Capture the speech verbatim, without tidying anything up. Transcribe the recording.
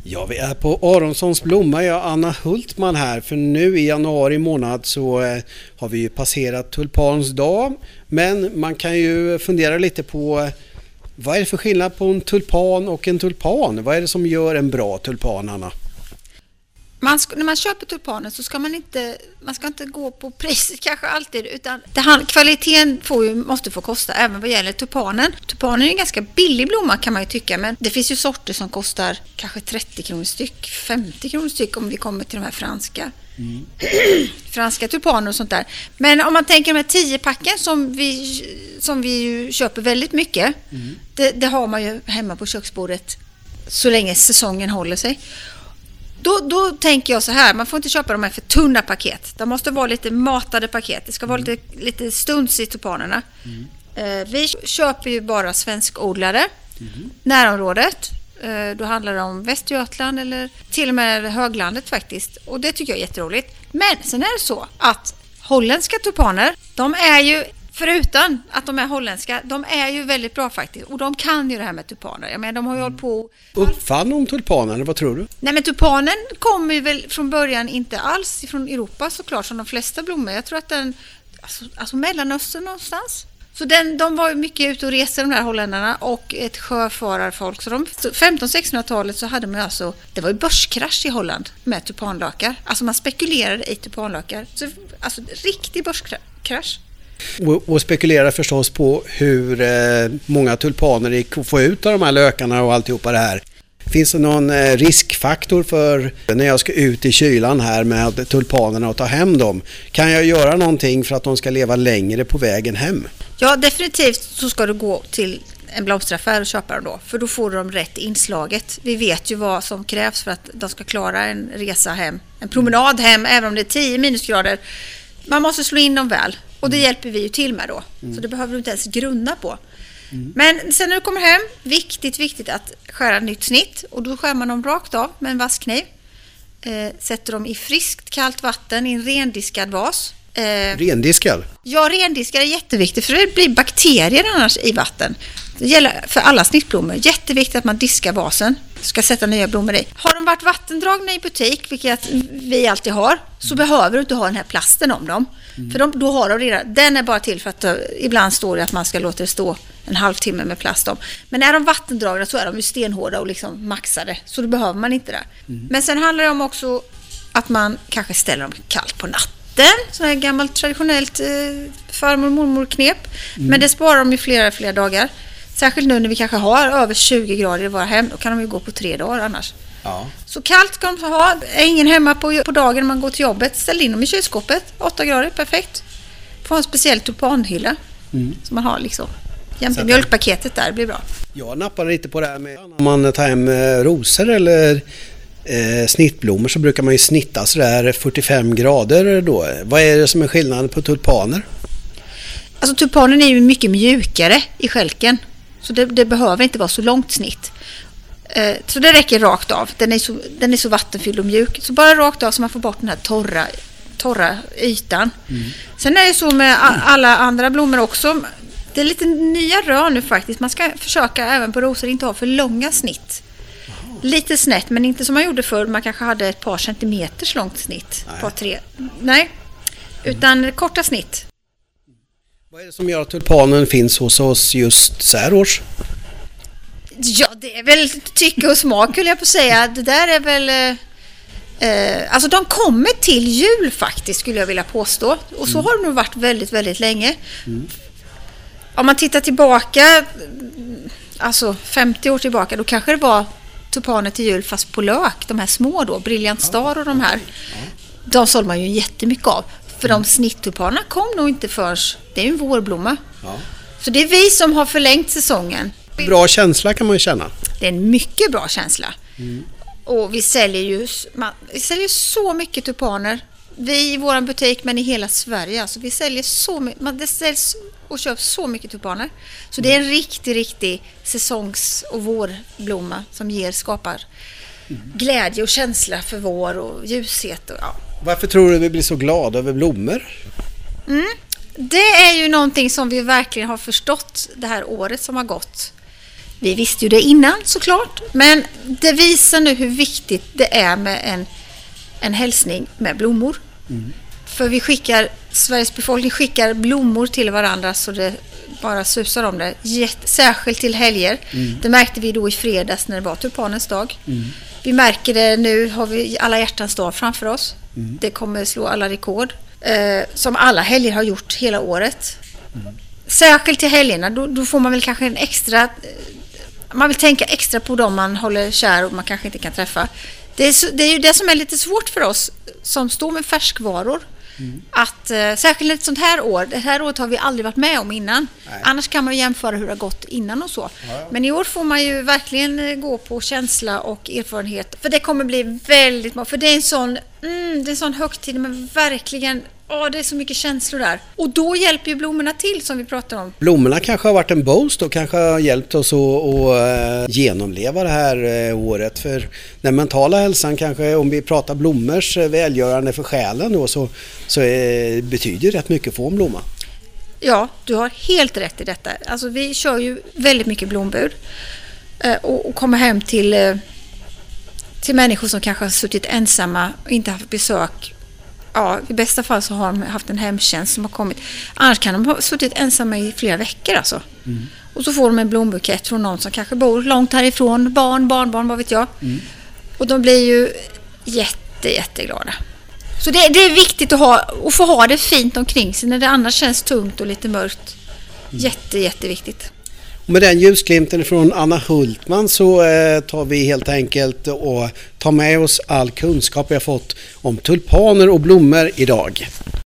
Ja, vi är på Aronsons blomma. Jag är Anna Hultman här. För nu i januari månad så eh, har vi ju passerat tulpans dag. Men man kan ju fundera lite på eh, vad är det för skillnad på en tulpan och en tulpan? Vad är det som gör en bra tulpan, Anna? Man ska, när man köper tulpaner så ska man inte, man ska inte gå på priset kanske alltid, utan det här, kvaliteten får ju, måste få kosta även vad gäller tulpanen. Tulpanen är en ganska billig blomma kan man ju tycka, men det finns ju sorter som kostar kanske trettio kronor styck, femtio kronor styck om vi kommer till de här franska. Mm. franska tulpaner och sånt där. Men om man tänker de här tio packen som vi, som vi ju köper väldigt mycket, mm. det, det har man ju hemma på köksbordet så länge säsongen håller sig. Då, då tänker jag så här, man får inte köpa de här för tunna paket. Det måste vara lite matade paket. Det ska vara mm. lite, lite stuns i tulpanerna. Mm. Eh, vi köper ju bara svenskodlare. Mm. Närområdet. Eh, då handlar det om Västergötland eller till och med höglandet faktiskt. Och det tycker jag är jätteroligt. Men sen är det så att holländska tulpaner, de är ju, förutom att de är holländska, de är ju väldigt bra faktiskt. Och de kan ju det här med tulpaner. Jag menar, de har ju hållit på... Uppfann de tulpaner, vad tror du? Nej, men tulpanen kommer ju väl från början inte alls från Europa såklart som de flesta blommor. Jag tror att den, alltså, alltså Mellanöstern någonstans. Så den, de var ju mycket ute och reste, de där holländarna, och ett sjöfararfolk. Så de, femtonhundra-sextonhundratalet så hade man alltså, det var ju börskrasch i Holland med tulpanlökar. Alltså man spekulerade i tulpanlökar. Så, alltså riktig börskrasch. Och, och spekulerar förstås på hur eh, många tulpaner det får ut av de här lökarna och alltihopa det här. Finns det någon eh, riskfaktor för när jag ska ut i kylan här med tulpanerna och ta hem dem? Kan jag göra någonting för att de ska leva längre på vägen hem? Ja, definitivt så ska du gå till en blomsteraffär och köpa dem då. För då får de rätt inslaget. Vi vet ju vad som krävs för att de ska klara en resa hem. En promenad hem, även om det är tio minusgrader. Man måste slå in dem väl. Och det hjälper vi ju till med då. Mm. Så det behöver du inte ens grunna på. Mm. Men sen när du kommer hem, viktigt, viktigt att skära nytt snitt. Och då skär man dem rakt av med en vass kniv. Eh, sätter dem i friskt kallt vatten i en rendiskad vas. Eh, rendiskad? Ja, rendiskad är jätteviktigt för det blir bakterier annars i vatten. Det gäller för alla snittblommor. Jätteviktigt att man diskar vasen. Ska sätta nya blommor i. Har de varit vattendragna i butik, vilket vi alltid har, så behöver du inte ha den här plasten om dem. Mm. För de, då har de redan, den är bara till för att uh, ibland står det att man ska låta det stå en halvtimme med plast om. Men är de vattendragna så är de ju stenhårda och liksom maxade. Så då behöver man inte det. Mm. Men sen handlar det om också att man kanske ställer dem kallt på natten. Så här gammalt traditionellt eh, farmor- och mormor-knep. Mm. Men det sparar de ju flera, flera dagar. Särskilt nu när vi kanske har över tjugo grader i våra hem. Då kan de ju gå på tre dagar annars. Ja. Så kallt ska de ha. Är ingen hemma på, på dagen när man går till jobbet, ställ in dem i kylskåpet. åtta grader, perfekt. Få en speciell tulpanhylla. Mm. Som man har liksom. Jämte mjölkpaketet där, blir bra. Jag nappar lite på det här med om man tar hem rosor eller eh, snittblommor, så brukar man ju snitta sådär fyrtiofem grader då. Vad är det som är skillnaden på tulpaner? Alltså tulpanen är ju mycket mjukare i skälken. Så det, det behöver inte vara så långt snitt. Eh, så det räcker rakt av. Den är, så, den är så vattenfylld och mjuk. Så bara rakt av så man får bort den här torra, torra ytan. Mm. Sen är det så med a- alla andra blommor också. Det är lite nya rör nu faktiskt. Man ska försöka även på rosor inte ha för långa snitt. Aha. Lite snett, men inte som man gjorde förr. Man kanske hade ett par centimeters långt snitt. Nej. Par tre. Nej, utan mm. korta snitt. Vad är det som gör att tulpanen finns hos oss just så här års? Ja, det är väl tycke och smak, skulle jag på säga. Det där är väl... Eh, alltså de kommer till jul faktiskt, skulle jag vilja påstå. Och så mm. har det nog varit väldigt, väldigt länge. Mm. Om man tittar tillbaka, alltså femtio år tillbaka, då kanske det var tulpaner till jul fast på lök. De här små då, Brilliant Star och de här. Ja. De sålde man ju jättemycket av. För mm. de snitttulpanerna kom nog inte först. Det är ju en vårblomma. Ja. Så det är vi som har förlängt säsongen. Bra känsla kan man ju känna. Det är en mycket bra känsla. Mm. Och vi säljer ju man, vi säljer så mycket tulpaner. Vi i vår butik, men i hela Sverige. Alltså vi säljer så mycket. Man, det säljs och köps så mycket tulpaner. Så mm. det är en riktig, riktig säsongs- och vårblomma som ger, skapar mm. glädje och känsla för vår och ljushet. Och, ja. Varför tror du vi blir så glada över blommor? Mm. Det är ju någonting som vi verkligen har förstått det här året som har gått. Vi visste ju det innan såklart, men det visar nu hur viktigt det är med en, en hälsning med blommor. Mm. För vi skickar, Sveriges befolkning skickar blommor till varandra så det bara susar om det. Jätte, särskilt till helger. Mm. Det märkte vi då i fredags när det var tulpanens dag. Mm. Vi märker det nu, har vi alla hjärtans dag framför oss. Mm. Det kommer slå alla rekord. Eh, som alla helger har gjort hela året. Mm. Särskilt till helgerna, då, då får man väl kanske en extra... Man vill tänka extra på dem man håller kär och man kanske inte kan träffa. Det är, det är ju det som är lite svårt för oss som står med färskvaror. Mm. Att, eh, särskilt ett sånt här år, det här året har vi aldrig varit med om innan. Nej. Annars kan man jämföra hur det har gått innan och så. Ja. Men i år får man ju verkligen gå på känsla och erfarenhet. För det kommer bli väldigt många, för det är en sån, mm, det är en sån högtid, men verkligen, åh, det är så mycket känslor där. Och då hjälper ju blommorna till som vi pratar om. Blommorna kanske har varit en boost och kanske har hjälpt oss att, att genomleva det här året. För den mentala hälsan kanske, om vi pratar blommors välgörande för själen då, så, så är, betyder det rätt mycket att få en blomma. Ja, du har helt rätt i detta. Alltså vi kör ju väldigt mycket blombud och, och kommer hem till, till människor som kanske har suttit ensamma och inte haft besök. Ja, i bästa fall så har de haft en hemtjänst som har kommit. Annars kan de ha suttit ensamma i flera veckor alltså. Mm. Och så får de en blombukett från någon som kanske bor långt härifrån. Barn, barnbarn, vad vet jag. Mm. Och de blir ju jätte, jätteglada. Så det, det är viktigt att, ha, att få ha det fint omkring sig när det annars känns tungt och lite mörkt. Mm. Jätte, jätteviktigt. Och med den ljusglimten från Anna Hultman så eh, tar vi helt enkelt och tar med oss all kunskap vi har fått om tulpaner och blommor idag.